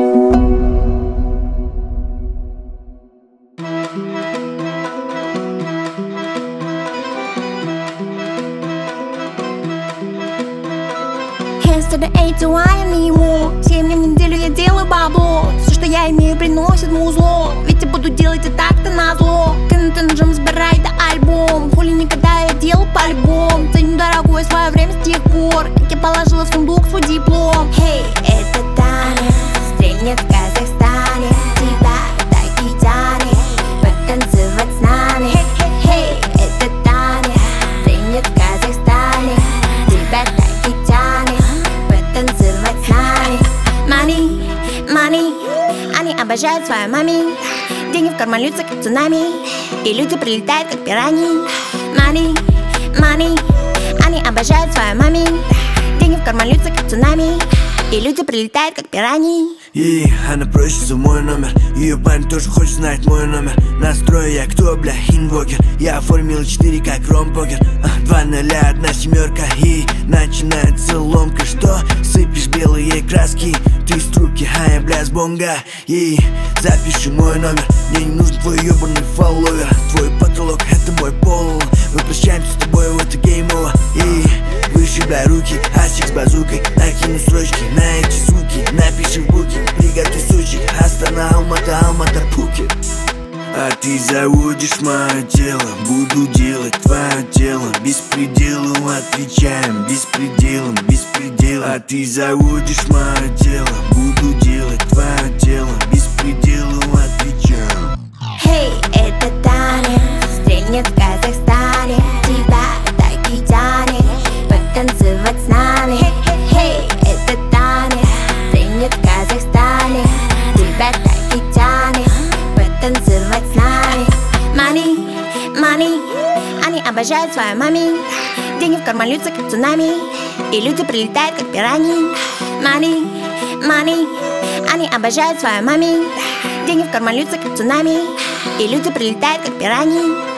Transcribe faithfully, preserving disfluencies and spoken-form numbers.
To the A, to I, я не ему. Семь дней в неделю я делаю бабло. Все, что я имею, приносит музло. Ведь я буду делать и так-то назло. Кинуты на джем, сбирай да альбом. Хули никогда я делал по-любому. Ценю дорогое свое время с тех пор, как я положила в сундук свой диплом. Хей, это Таня, стрельнет в Казахстане. Тебя так и тянет потанцевать с нами. Хей, это Таня, стрельнет в Казахстане. Тебя так и тянет танцевать с нами. Money, money, они обожают свою мами. Деньги в карман льются, как цунами, и люди прилетают, как пираньи. Money, money, они обожают свою мами. Деньги в карман льются, как цунами, и люди прилетают, как пираньи. И она просит за мой номер. Ее парень тоже хочет знать мой номер. Настрой я кто, бля, инвокер. Я оформил четыре как ром-покер. Два ноля, одна семерка. И начинается ломка. Что? Сыпешь белые краски. Ты с трубки, а я, бля, с бонга. И запиши мой номер. Мне не нужен твой ебаный фолловер. Твой потолок — это мой пол. Мы прощаемся с тобой, вот это гейм-овер. И вышибай руки, асик с базукой. Накину строчки на эти суки. Напиши в буке, приготовь сучек. Астана, Алмата, Алмата, Пхукет. А ты заводишь мое тело, буду делать твое тело. Беспределом отвечаем, беспределом, беспределом. А ты заводишь мое тело, буду делать твое тело. Беспределом отвечаем. Хей, это Таня, стрельнет в Казахстане. Тебя так и тянет потанцевать с нами. Хей, это Таня, стрельнет в Казахстане. Тебя так и тянет потанцевать с нами. Money, money, они обожают свою мами. Деньги в карман льются, как цунами, и люди прилетают, как пираньи. Money, money, они обожают свою мами. Деньги в карман льются, как цунами, и люди прилетают, как пираньи.